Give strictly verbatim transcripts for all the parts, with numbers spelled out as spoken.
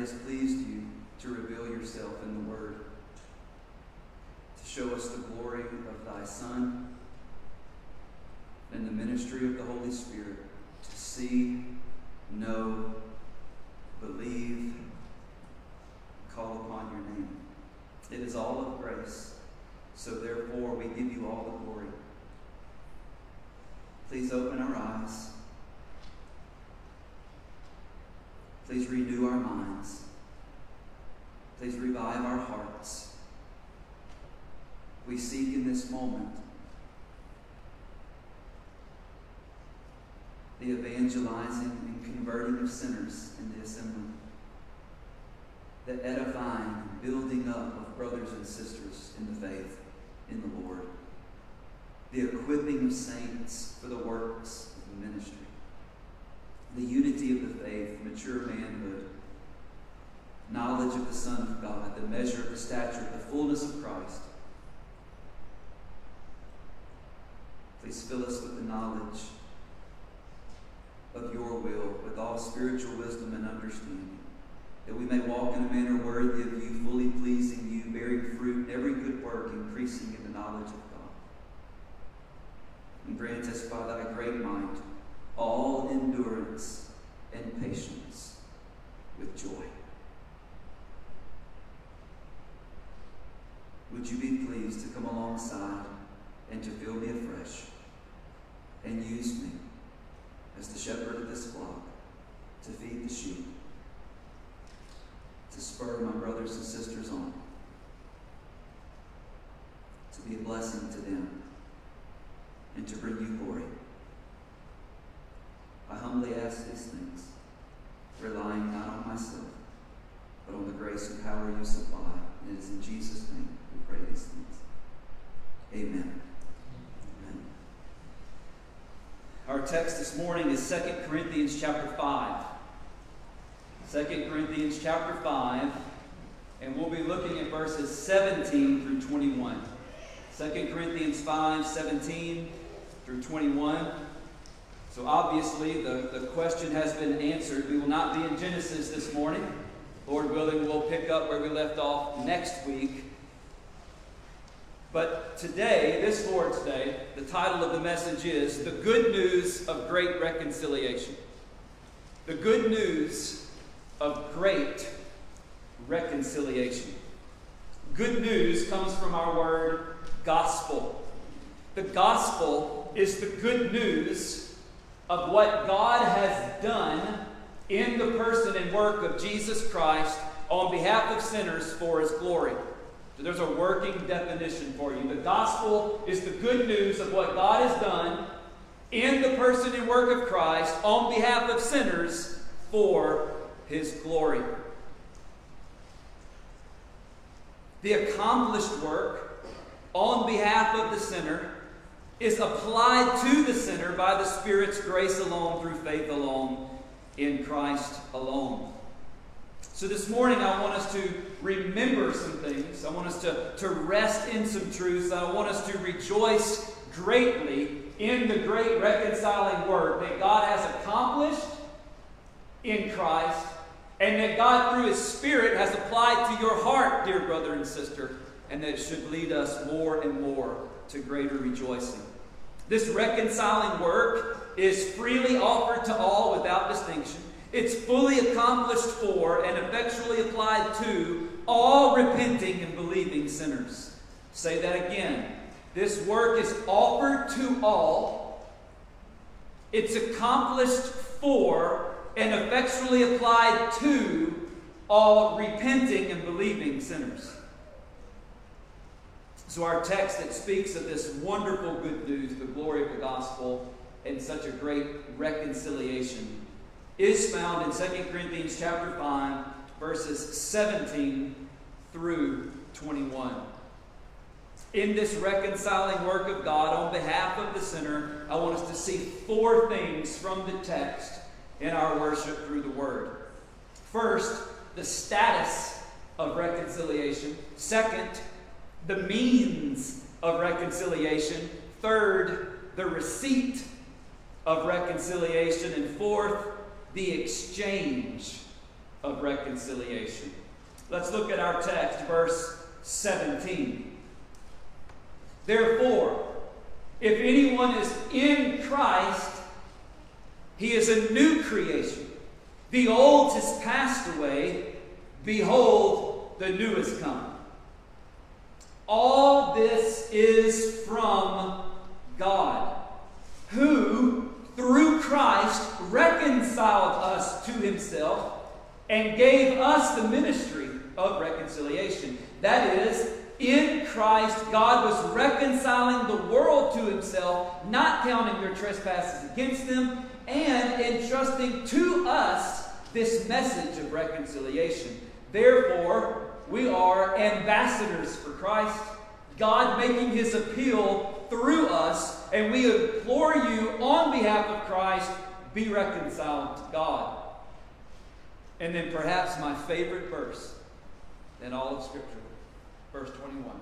has pleased you to reveal yourself in the Word, to show us the glory of thy Son and the ministry of the Holy Spirit, to see, know, believe, call upon your name. It is all of grace, so therefore we give you all the glory. Please open our eyes. Please renew our minds. Please revive our hearts. We seek in this moment the evangelizing and converting of sinners in the assembly, the edifying and building up of brothers and sisters in the faith in the Lord, the equipping of saints for the works of the ministry, the unity of the faith, mature manhood, knowledge of the Son of God, the measure of the stature, the fullness of Christ. Please fill us with the knowledge of your will, with all spiritual wisdom and understanding, that we may walk in a manner worthy of you, fully pleasing you, bearing fruit in every good work, increasing in the knowledge of God. And grant us by thy great might all endurance and patience with joy. Would you be pleased to come alongside and to fill me afresh and use me as the shepherd of this flock to feed the sheep, to spur my brothers and sisters on, to be a blessing to them, and to bring you glory. I humbly ask these things, relying not on myself, but on the grace and power you supply. And it is in Jesus' name we pray these things. Amen. Amen. Our text this morning is Second Corinthians chapter five. Second Corinthians chapter five, and we'll be looking at verses seventeen through twenty-one. Second Corinthians five, seventeen through twenty-one. So obviously the, the question has been answered. We will not be in Genesis this morning. Lord willing, we'll pick up where we left off next week. But today, this Lord's Day, the title of the message is The Good News of Great Reconciliation. The Good News of Great Reconciliation. Good news comes from our word gospel. The gospel is the good news of what God has done in the person and work of Jesus Christ on behalf of sinners for his glory. So there's a working definition for you. The gospel is the good news of what God has done in the person and work of Christ on behalf of sinners for his glory. The accomplished work on behalf of the sinner is applied to the sinner by the Spirit's grace alone, through faith alone, in Christ alone. So this morning I want us to remember some things. I want us to, to rest in some truths. I want us to rejoice greatly in the great reconciling work that God has accomplished in Christ, and that God through his Spirit has applied to your heart, dear brother and sister, and that it should lead us more and more to greater rejoicing. This reconciling work is freely offered to all without distinction. It's fully accomplished for and effectually applied to all repenting and believing sinners. Say that again. This work is offered to all. It's accomplished for and effectually applied to all repenting and believing sinners. So our text that speaks of this wonderful good news, the glory of the gospel, and such a great reconciliation, is found in Second Corinthians chapter five, verses seventeen through twenty-one. In this reconciling work of God on behalf of the sinner, I want us to see four things from the text in our worship through the Word. First, the status of reconciliation. Second, the means of reconciliation. Third, the receipt of reconciliation. And fourth, the exchange of reconciliation. Let's look at our text, verse seventeen. Therefore, if anyone is in Christ, he is a new creation. The old has passed away. Behold, the new has come. All this is from God, who, through Christ, reconciled us to himself and gave us the ministry of reconciliation. That is, in Christ, God was reconciling the world to himself, not counting their trespasses against them, and entrusting to us this message of reconciliation. Therefore, we are ambassadors for Christ, God making his appeal through us, and we implore you on behalf of Christ, be reconciled to God. And then perhaps my favorite verse in all of Scripture, verse twenty-one.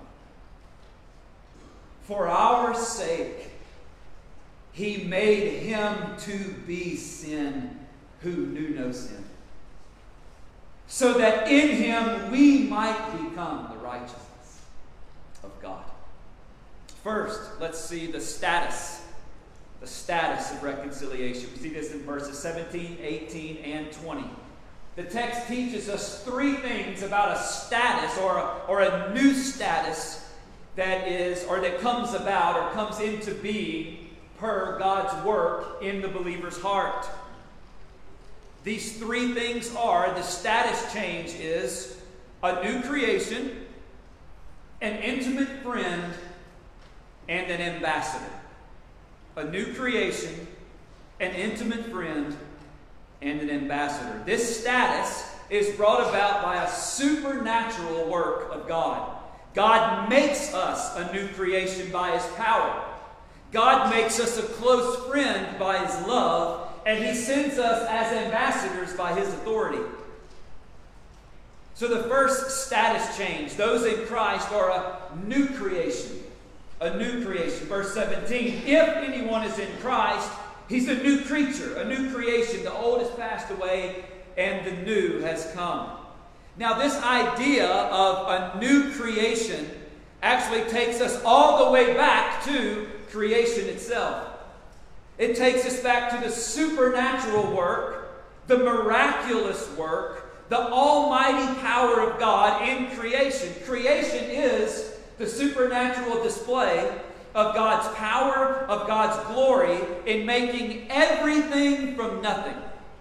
For our sake, he made him to be sin who knew no sin, so that in him we might become the righteousness of God. First, let's see the status, the status of reconciliation. We see this in verses seventeen, eighteen, and twenty. The text teaches us three things about a status or a, or a new status that is, or that comes about or comes into being per God's work in the believer's heart. These three things are: the status change is a new creation, an intimate friend, and an ambassador. A new creation, an intimate friend, and an ambassador. This status is brought about by a supernatural work of God. God makes us a new creation by his power. God makes us a close friend by his love, and he sends us as ambassadors by his authority. So the first status change, those in Christ are a new creation. A new creation. Verse seventeen, if anyone is in Christ, he's a new creature, a new creation. The old has passed away and the new has come. Now this idea of a new creation actually takes us all the way back to creation itself. It takes us back to the supernatural work, the miraculous work, the almighty power of God in creation. Creation is the supernatural display of God's power, of God's glory in making everything from nothing.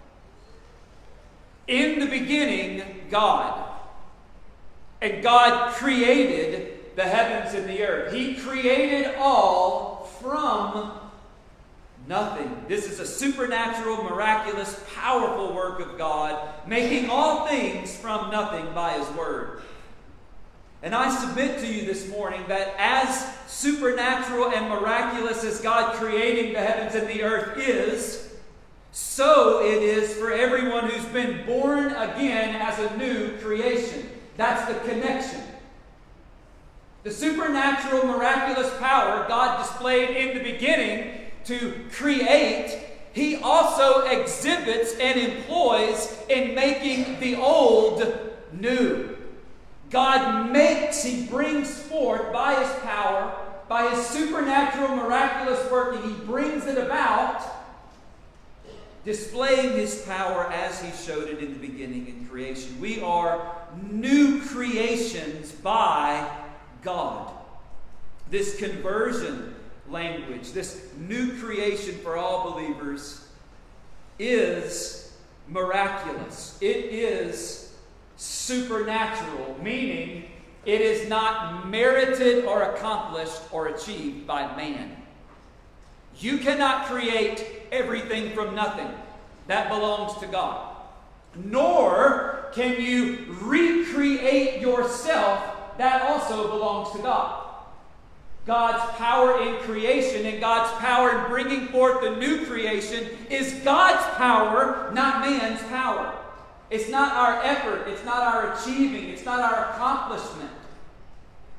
In the beginning, God. And God created the heavens and the earth. He created all from nothing. This is a supernatural, miraculous, powerful work of God, making all things from nothing by his word. And I submit to you this morning that as supernatural and miraculous as God creating the heavens and the earth is, so it is for everyone who's been born again as a new creation. That's the connection. The supernatural, miraculous power God displayed in the beginning to create, he also exhibits and employs in making the old new. God makes, he brings forth by his power, by his supernatural, miraculous work, and he brings it about, displaying his power as he showed it in the beginning in creation. We are new creations by God. This conversion language, this new creation for all believers, is miraculous. It is supernatural, meaning it is not merited or accomplished or achieved by man. You cannot create everything from nothing. That belongs to God. Nor can you recreate yourself. That also belongs to God. God's power in creation and God's power in bringing forth the new creation is God's power, not man's power. It's not our effort. It's not our achieving. It's not our accomplishment.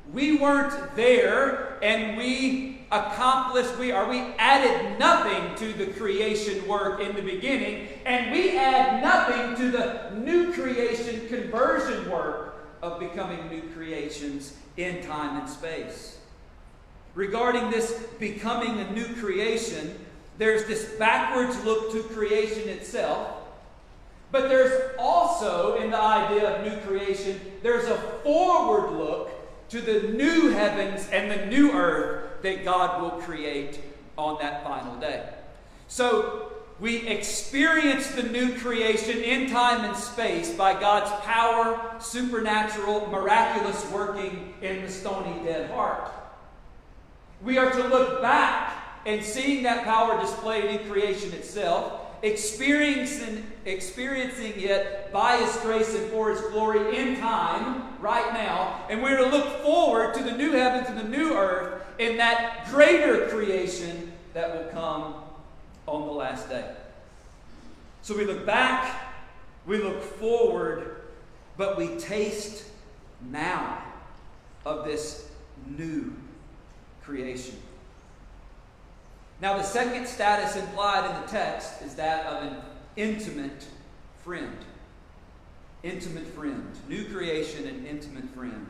We weren't there, and we accomplished, we or we added nothing to the creation work in the beginning, and we add nothing to the new creation conversion work of becoming new creations in time and space. Regarding this becoming a new creation, there's this backwards look to creation itself, but there's also, in the idea of new creation, there's a forward look to the new heavens and the new earth that God will create on that final day. So we experience the new creation in time and space by God's power, supernatural, miraculous working in the stony dead heart. We are to look back and seeing that power displayed in creation itself, experiencing, experiencing it by His grace and for His glory in time, right now. And we're to look forward to the new heavens and the new earth in that greater creation that will come on the last day. So we look back, we look forward, but we taste now of this new creation. Now, the second status implied in the text is that of an intimate friend. Intimate friend. New creation and intimate friend.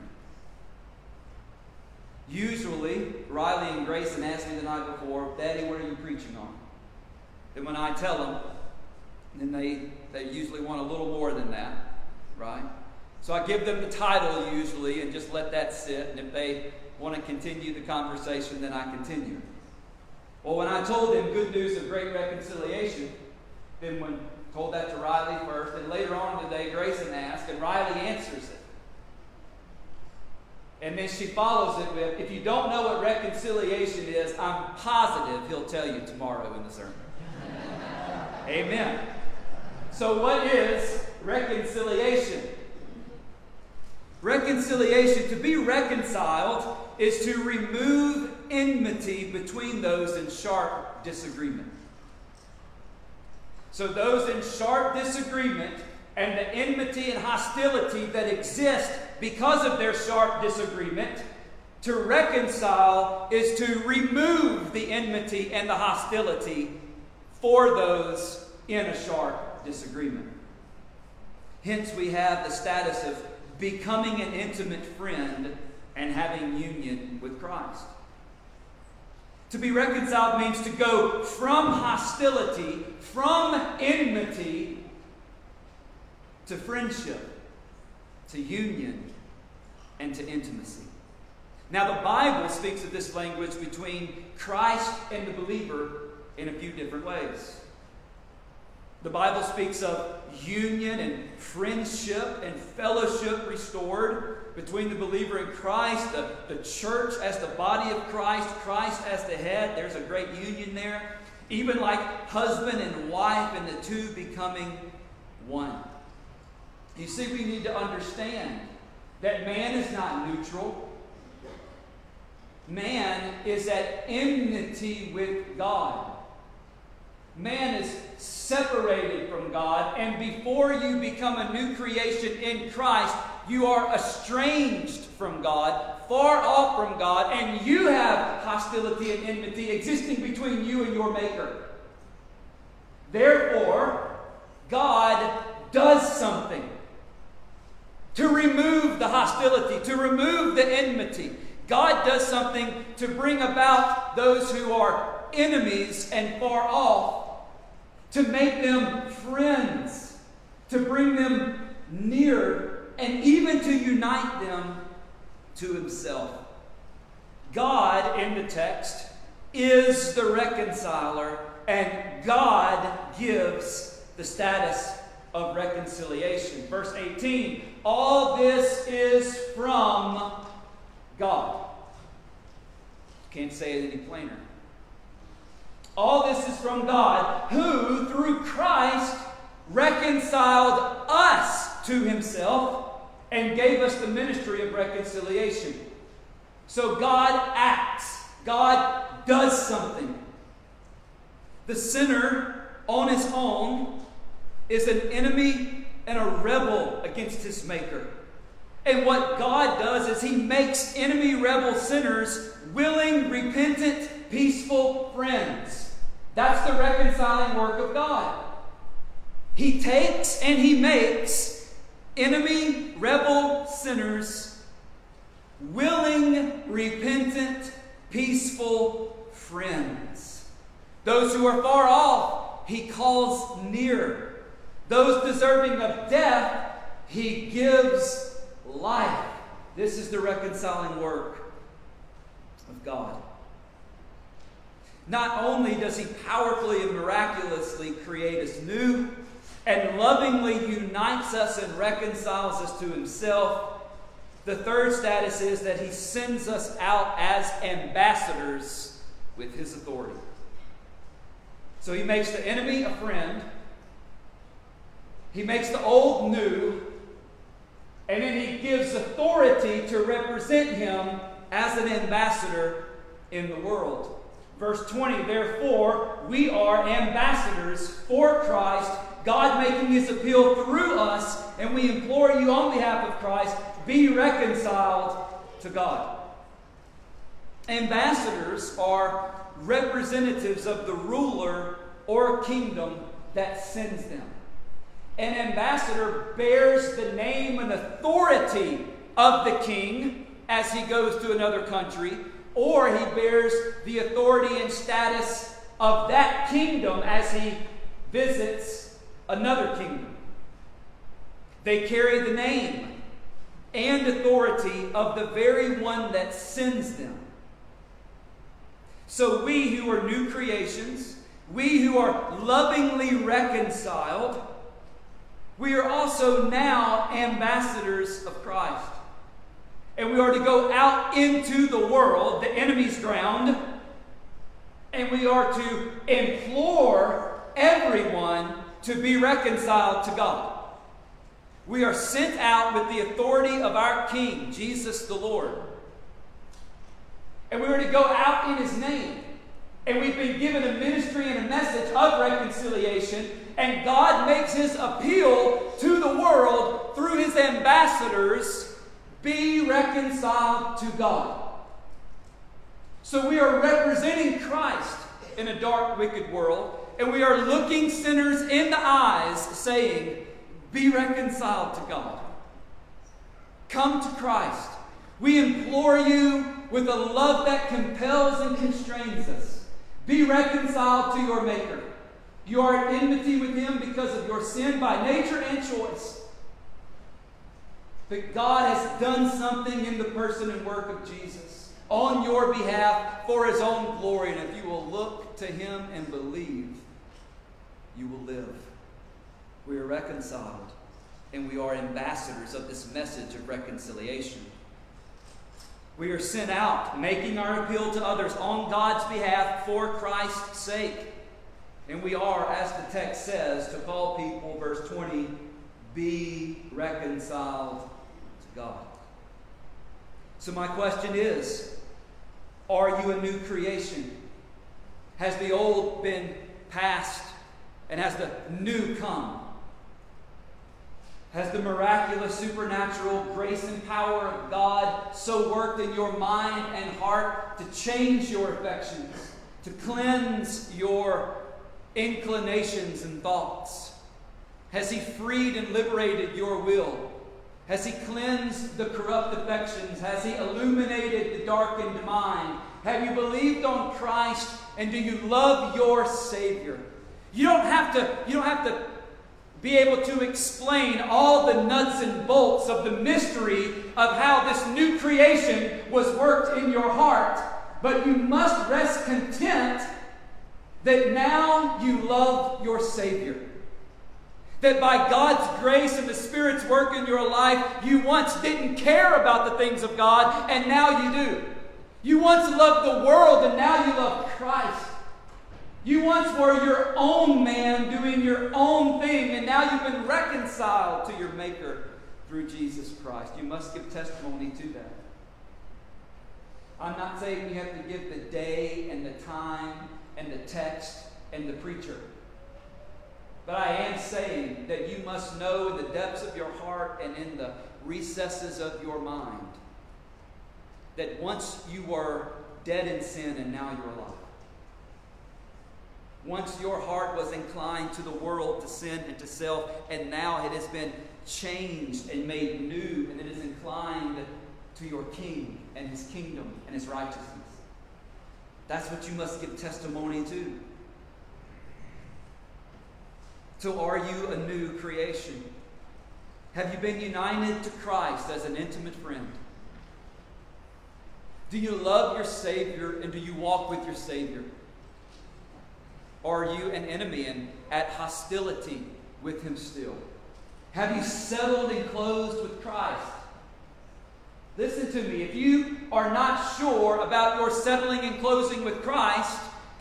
Usually, Riley and Grayson asked me the night before, Daddy, what are you preaching on? And when I tell them, then they, they usually want a little more than that, right? So I give them the title usually and just let that sit. And if they want to continue the conversation, then I continue. Well, when I told them good news of great reconciliation, then when told that to Riley first, and later on today, Grayson asked, and Riley answers it. And then she follows it with, if you don't know what reconciliation is, I'm positive he'll tell you tomorrow in the sermon. Amen. So what is reconciliation? Reconciliation, to be reconciled, is to remove enmity between those in sharp disagreement. So those in sharp disagreement and the enmity and hostility that exist because of their sharp disagreement, to reconcile is to remove the enmity and the hostility for those in a sharp disagreement. Hence we have the status of becoming an intimate friend and having union with Christ. To be reconciled means to go from hostility, from enmity, to friendship, to union, and to intimacy. Now, the Bible speaks of this language between Christ and the believer in a few different ways. The Bible speaks of union and friendship and fellowship restored between the believer and Christ, the, the church as the body of Christ, Christ as the head. There's a great union there. Even like husband and wife, and the two becoming one. You see, we need to understand that man is not neutral. Man is at enmity with God. Man is separated from God, and before you become a new creation in Christ, you are estranged from God, far off from God, and you have hostility and enmity existing between you and your Maker. Therefore, God does something to remove the hostility, to remove the enmity. God does something to bring about those who are enemies and far off, to make them friends, to bring them near, and even to unite them to Himself. God, in the text, is the reconciler, and God gives the status of reconciliation. Verse eighteen, all this is from God. Can't say it any plainer. All this is from God, who, through Christ, reconciled us to Himself and gave us the ministry of reconciliation. So God acts. God does something. The sinner, on his own, is an enemy and a rebel against his Maker. And what God does is He makes enemy, rebel sinners willing, repentant, peaceful friends. That's the reconciling work of God. He takes and He makes enemy, rebel sinners willing, repentant, peaceful friends. Those who are far off, He calls near. Those deserving of death, He gives life. This is the reconciling work of God. Not only does He powerfully and miraculously create us new and lovingly unites us and reconciles us to Himself, the third status is that He sends us out as ambassadors with His authority. So He makes the enemy a friend. He makes the old new. And then He gives authority to represent Him as an ambassador in the world. Verse twenty, therefore, we are ambassadors for Christ, God making His appeal through us, and we implore you on behalf of Christ, be reconciled to God. Ambassadors are representatives of the ruler or kingdom that sends them. An ambassador bears the name and authority of the king as he goes to another country, or he bears the authority and status of that kingdom as he visits another kingdom. They carry the name and authority of the very one that sends them. So we who are new creations, we who are lovingly reconciled, we are also now ambassadors of Christ. And we are to go out into the world, the enemy's ground, and we are to implore everyone to be reconciled to God. We are sent out with the authority of our King, Jesus the Lord. And we are to go out in His name. And we've been given a ministry and a message of reconciliation. And God makes His appeal to the world through His ambassadors. Be reconciled to God. So we are representing Christ in a dark, wicked world. And we are looking sinners in the eyes saying, be reconciled to God. Come to Christ. We implore you with a love that compels and constrains us. Be reconciled to your Maker. You are at enmity with Him because of your sin by nature and choice. But God has done something in the person and work of Jesus on your behalf for His own glory. And if you will look to Him and believe, you will live. We are reconciled, and we are ambassadors of this message of reconciliation. We are sent out, making our appeal to others on God's behalf for Christ's sake. And we are, as the text says, to call people, verse twenty, be reconciled to God. So my question is, are you a new creation? Has the old been passed and has the new come? Has the miraculous, supernatural grace and power of God so worked in your mind and heart to change your affections, to cleanse your inclinations and thoughts? Has He freed and liberated your will? Has He cleansed the corrupt affections? Has He illuminated the darkened mind? Have you believed on Christ, and do you love your Savior? You don't have to, you don't have to be able to explain all the nuts and bolts of the mystery of how this new creation was worked in your heart. But you must rest content that now you love your Savior. That by God's grace and the Spirit's work in your life, you once didn't care about the things of God, and now you do. You once loved the world, and now you love Christ. You once were your own man doing your own thing, and now you've been reconciled to your Maker through Jesus Christ. You must give testimony to that. I'm not saying you have to give the day and the time and the text and the preacher. But I am saying that you must know in the depths of your heart and in the recesses of your mind that once you were dead in sin and now you're alive. Once your heart was inclined to the world, to sin, and to self, and now it has been changed and made new, and it is inclined to your King and His kingdom and His righteousness. That's what you must give testimony to. So are you a new creation? Have you been united to Christ as an intimate friend? Do you love your Savior and do you walk with your Savior? Or are you an enemy and at hostility with Him still? Have you settled and closed with Christ? Listen to me. If you are not sure about your settling and closing with Christ,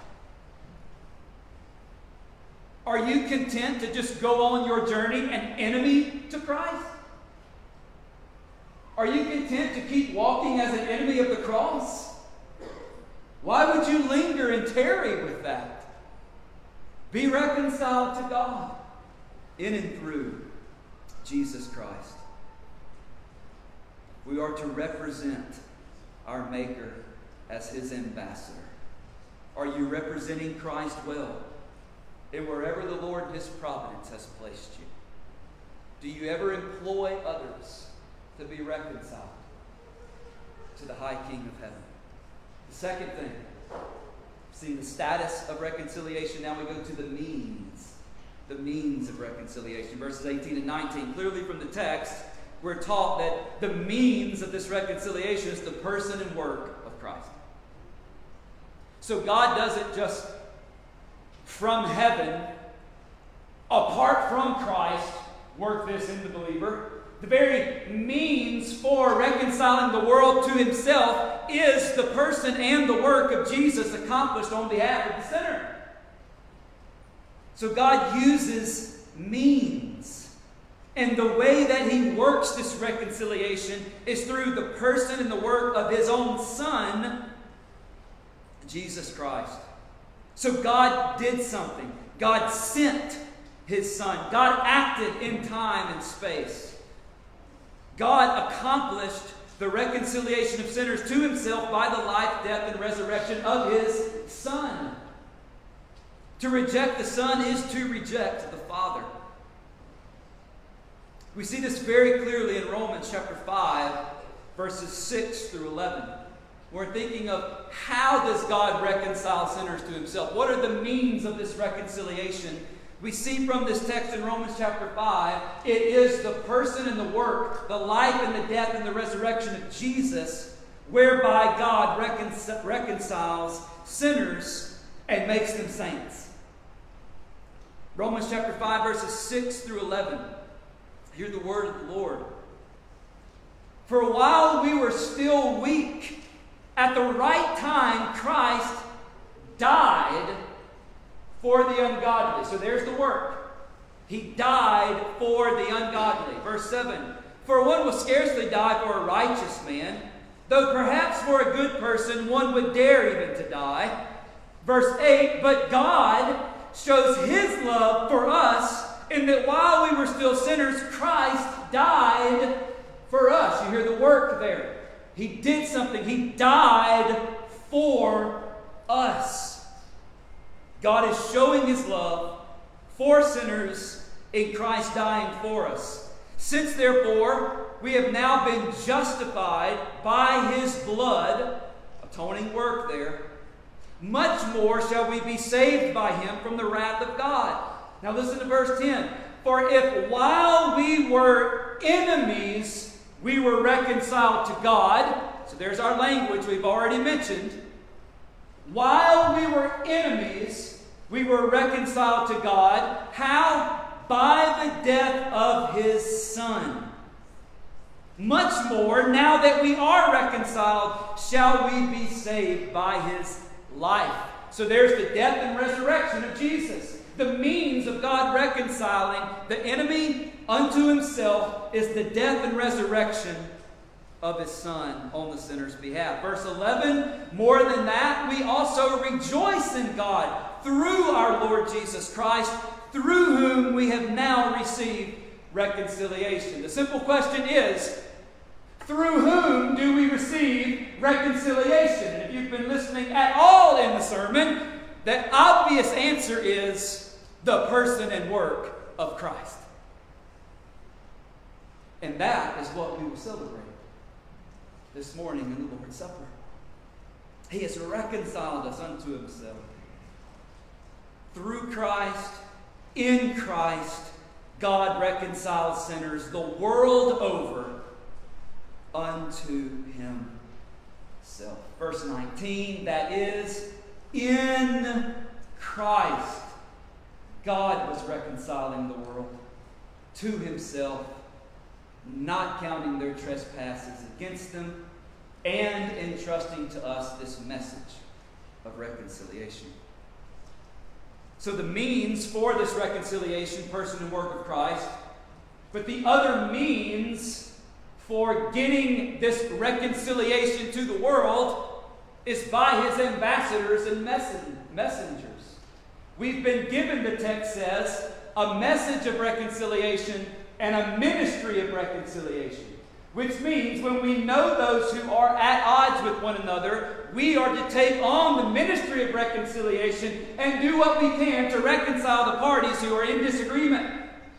are you content to just go on your journey an enemy to Christ? Are you content to keep walking as an enemy of the cross? Why would you linger and tarry with that? Be reconciled to God in and through Jesus Christ. We are to represent our Maker as His ambassador. Are you representing Christ well in wherever the Lord in His providence has placed you? Do you ever employ others to be reconciled to the High King of Heaven? The second thing, see the status of reconciliation. Now we go to the means. The means of reconciliation. Verses eighteen and nineteen. Clearly from the text, we're taught that the means of this reconciliation is the person and work of Christ. So God doesn't just from heaven, apart from Christ, work this in the believer. The very means for reconciling the world to Himself is the person and the work of Jesus accomplished on behalf of the sinner. So God uses means. And the way that He works this reconciliation is through the person and the work of His own Son, Jesus Christ. So God did something. God sent His Son. God acted in time and space. God accomplished the reconciliation of sinners to Himself by the life, death, and resurrection of His Son. To reject the Son is to reject the Father. We see this very clearly in Romans chapter five, verses six through eleven. We're thinking of how does God reconcile sinners to Himself? What are the means of this reconciliation? We see from this text in Romans chapter five, it is the person and the work, the life and the death and the resurrection of Jesus, whereby God recon- reconciles sinners and makes them saints. Romans chapter five, verses six through eleven. Hear the word of the Lord. For while we were still weak, at the right time Christ died for the ungodly. So there's the work. He died for the ungodly. Verse seven. For one will scarcely die for a righteous man, though perhaps for a good person one would dare even to die. Verse eight. But God shows His love for us in that while we were still sinners, Christ died for us. You hear the work there. He did something. He died for us. God is showing His love for sinners in Christ dying for us. Since, therefore, we have now been justified by His blood, atoning work there, much more shall we be saved by Him from the wrath of God. Now listen to verse ten. For if while we were enemies, we were reconciled to God. So there's our language we've already mentioned. While we were enemies, we were reconciled to God. How? By the death of His Son. Much more, now that we are reconciled, shall we be saved by His life. So there's the death and resurrection of Jesus. The means of God reconciling the enemy unto Himself is the death and resurrection of His Son on the sinner's behalf. Verse eleven, more than that, we also rejoice in God through our Lord Jesus Christ, through whom we have now received reconciliation. The simple question is, through whom do we receive reconciliation? And if you've been listening at all in the sermon, the obvious answer is the person and work of Christ. And that is what we will celebrate this morning in the Lord's Supper. He has reconciled us unto himself. Through Christ, in Christ, God reconciles sinners the world over unto himself. Verse nineteen, that is, in Christ, God was reconciling the world to himself, not counting their trespasses against them, and entrusting to us this message of reconciliation. So the means for this reconciliation, person and work of Christ, but the other means for getting this reconciliation to the world is by his ambassadors and messengers. We've been given, the text says, a message of reconciliation and a ministry of reconciliation. Which means when we know those who are at odds with one another, we are to take on the ministry of reconciliation and do what we can to reconcile the parties who are in disagreement.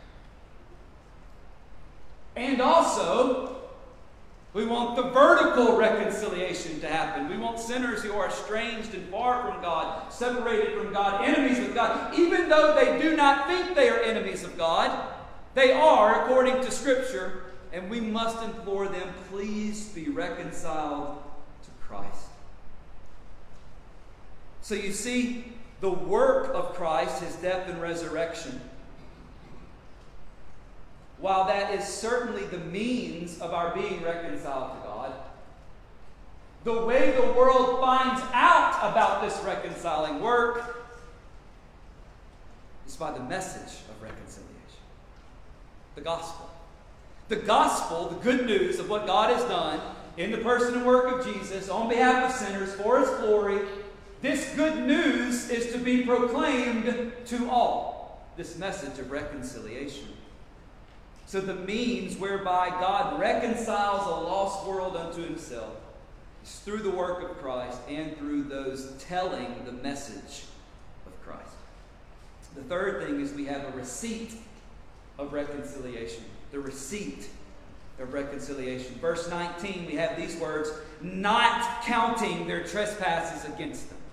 And also, we want the vertical reconciliation to happen. We want sinners who are estranged and far from God, separated from God, enemies with God. Even though they do not think they are enemies of God, they are, according to Scripture. And we must implore them, please be reconciled to Christ. So you see, the work of Christ, his death and resurrection, while that is certainly the means of our being reconciled to God, the way the world finds out about this reconciling work is by the message of reconciliation, the gospel. The gospel, the good news of what God has done in the person and work of Jesus on behalf of sinners for his glory, this good news is to be proclaimed to all. This message of reconciliation. So the means whereby God reconciles a lost world unto himself is through the work of Christ and through those telling the message of Christ. The third thing is we have a receipt of reconciliation. The receipt of reconciliation. Verse nineteen, we have these words, not counting their trespasses against them.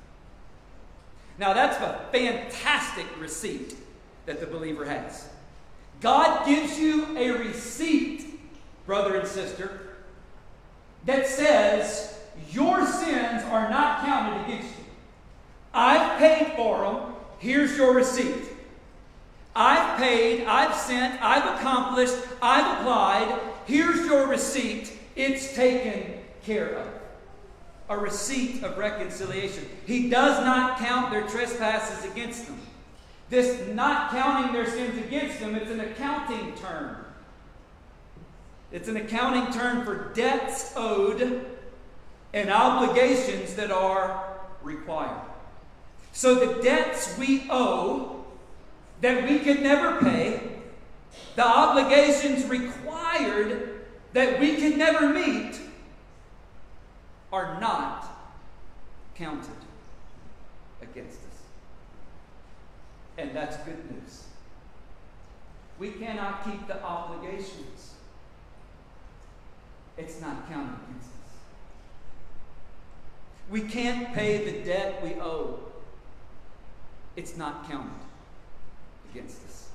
Now that's a fantastic receipt that the believer has. God gives you a receipt, brother and sister, that says your sins are not counted against you. I've paid for them. Here's your receipt. I've paid, I've sent, I've accomplished, I've applied. Here's your receipt. It's taken care of. A receipt of reconciliation. He does not count their trespasses against them. This not counting their sins against them, it's an accounting term. It's an accounting term for debts owed and obligations that are required. So the debts we owe that we could never pay, the obligations required that we can never meet, are not counted against us. And that's good news. We cannot keep the obligations. It's not counted against us. We can't pay the debt we owe. It's not counted against us.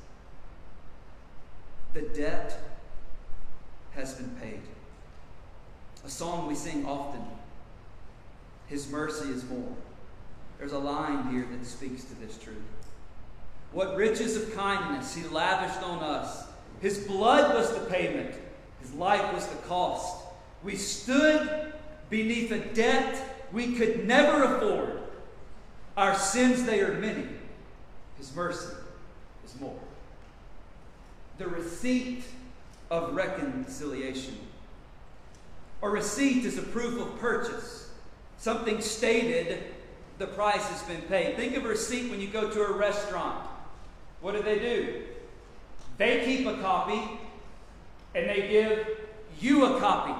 The debt has been paid. A song we sing often, His mercy is more. There's a line here that speaks to this truth. What riches of kindness He lavished on us. His blood was the payment. His life was the cost. We stood beneath a debt we could never afford. Our sins, they are many. His mercy is more. The receipt of reconciliation. A receipt is a proof of purchase. Something stated, the price has been paid. Think of a receipt when you go to a restaurant what do they do? They keep a copy and they give you a copy.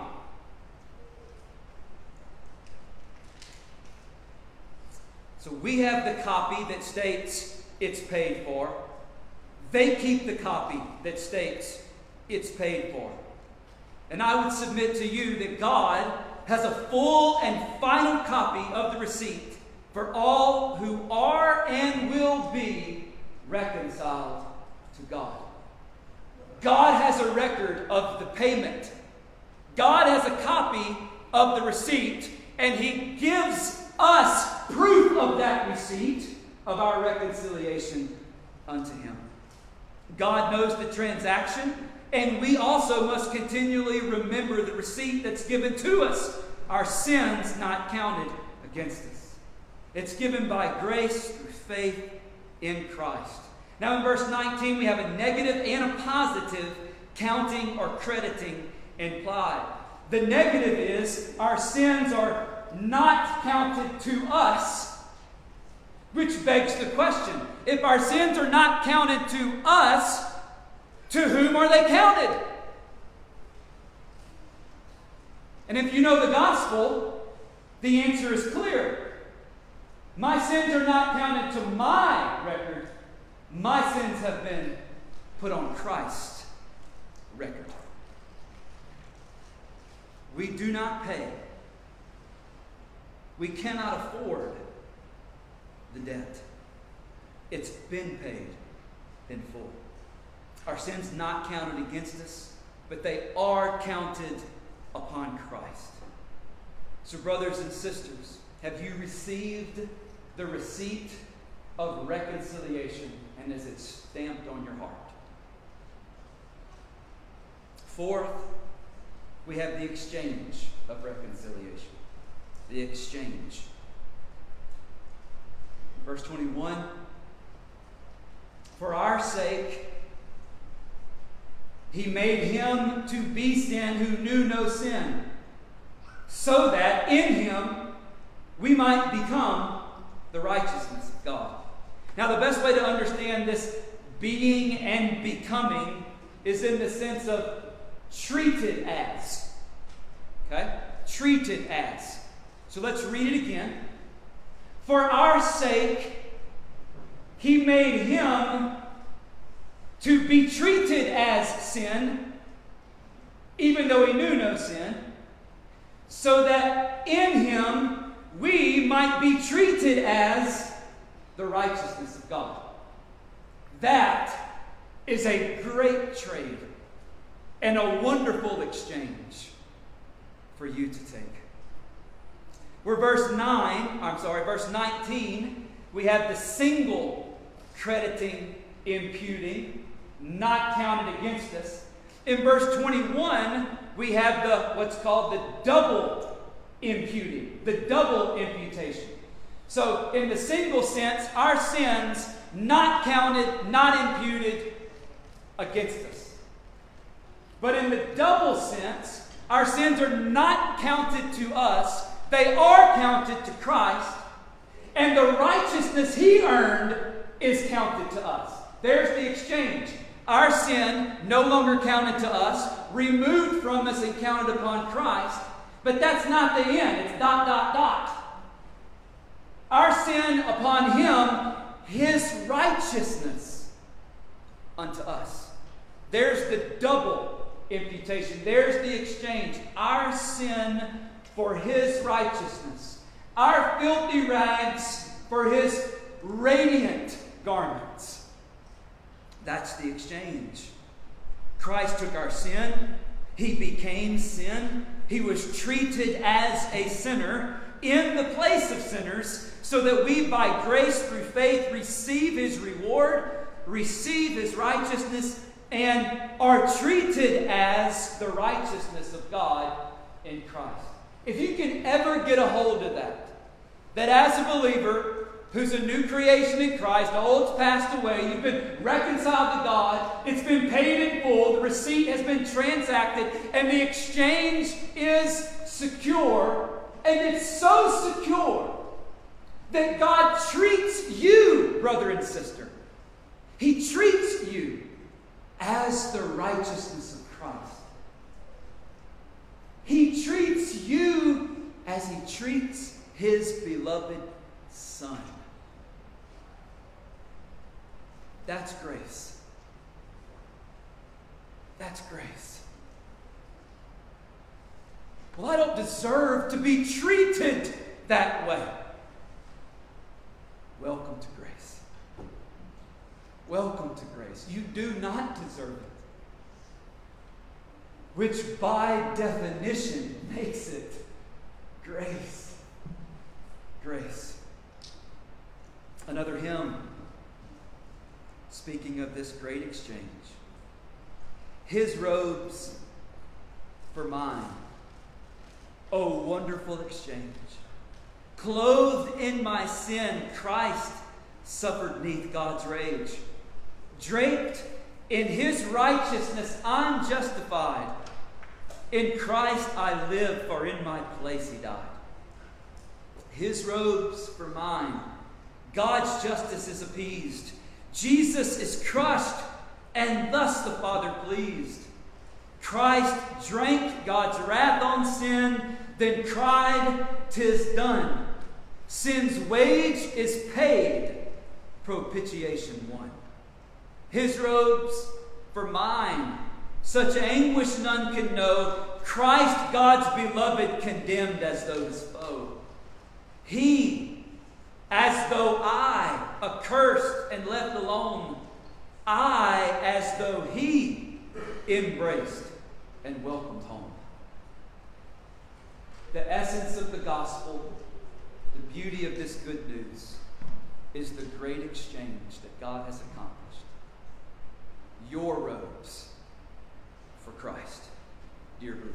So we have the copy that states it's paid for. They keep the copy that states it's paid for. And I would submit to you that God has a full and final copy of the receipt for all who are and will be reconciled to God. God has a record of the payment. God has a copy of the receipt, and He gives us proof of that receipt of our reconciliation unto Him. God knows the transaction, and we also must continually remember the receipt that's given to us, our sins not counted against us. It's given by grace through faith in Christ. Now in verse nineteen, we have a negative and a positive counting or crediting implied. The negative is our sins are not counted to us, which begs the question, if our sins are not counted to us, to whom are they counted? And if you know the gospel, the answer is clear. My sins are not counted to my record. My sins have been put on Christ's record. We do not pay. We cannot afford the debt. It's been paid in full. Our sins not counted against us, but they are counted upon Christ. So brothers and sisters, have you received the receipt of reconciliation, and is it stamped on your heart? Fourth, we have the exchange of reconciliation. The exchange. Verse twenty-one, for our sake, He made Him to be sin who knew no sin, so that in Him we might become the righteousness of God. Now, the best way to understand this being and becoming is in the sense of treated as. Okay? Treated as. So let's read it again. For our sake, He made Him to be treated as sin, even though He knew no sin, so that in Him we might be treated as the righteousness of God. That is a great trade and a wonderful exchange for you to take. Where verse nine, I'm sorry, verse nineteen, we have the single crediting, imputing, not counted against us. In verse twenty-one, we have the what's called the double imputing, the double imputation. So in the single sense, our sins not counted, not imputed against us. But in the double sense, our sins are not counted to us, they are counted to Christ, and the righteousness He earned is counted to us. There's the exchange. Our sin no longer counted to us, removed from us and counted upon Christ. But that's not the end. It's dot, dot, dot. Our sin upon Him, His righteousness unto us. There's the double imputation. There's the exchange. Our sin for His righteousness. Our filthy rags for His radiant garments. That's the exchange. Christ took our sin. He became sin. He was treated as a sinner in the place of sinners, so that we by grace through faith receive His reward, receive His righteousness, and are treated as the righteousness of God in Christ. If you can ever get a hold of that, that as a believer who's a new creation in Christ, the old's passed away, you've been reconciled to God, it's been paid in full, the receipt has been transacted, and the exchange is secure, and it's so secure that God treats you, brother and sister. He treats you as the righteousness of Christ. He treats you as he treats his beloved Son. That's grace. That's grace. Well, I don't deserve to be treated that way. Welcome to grace. Welcome to grace. You do not deserve it, which by definition makes it grace. Grace. Another hymn, speaking of this great exchange. His robes for mine. Oh, wonderful exchange. Clothed in my sin, Christ suffered neath God's rage. Draped in his righteousness, I'm justified. In Christ I live, for in my place he died. His robes for mine. God's justice is appeased. Jesus is crushed, and thus the Father pleased. Christ drank God's wrath on sin, then cried, "'Tis done." Sin's wage is paid, propitiation won. His robes for mine, such anguish none can know. Christ, God's beloved, condemned as though his foe. He, as though I, accursed and left alone. I, as though he, embraced and welcomed home. The essence of the gospel, the beauty of this good news, is the great exchange that God has accomplished. Your robes for Christ, dear believer.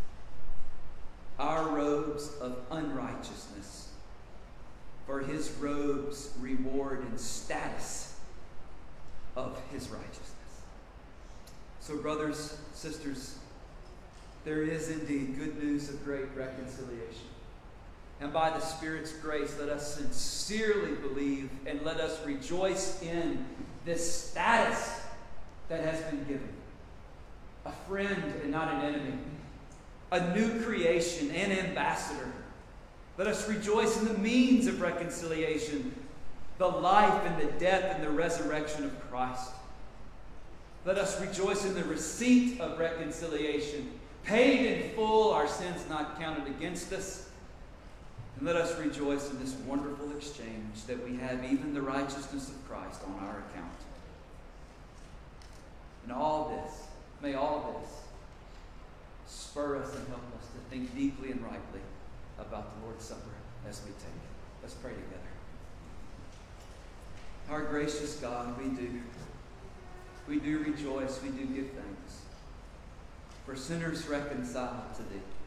Our robes of unrighteousness for his robes, reward, and status of his righteousness. So, brothers, sisters, there is indeed good news of great reconciliation. And by the Spirit's grace, let us sincerely believe and let us rejoice in this status that has been given. A friend and not an enemy. A new creation and ambassador. Let us rejoice in the means of reconciliation, the life and the death and the resurrection of Christ. Let us rejoice in the receipt of reconciliation, paid in full, our sins not counted against us. And let us rejoice in this wonderful exchange that we have even the righteousness of Christ on our account. And all this, may all this spur us and help us to think deeply and rightly about the Lord's Supper as we take it. Let's pray together. Our gracious God, we do. We do rejoice. We do give thanks for sinners reconciled to thee.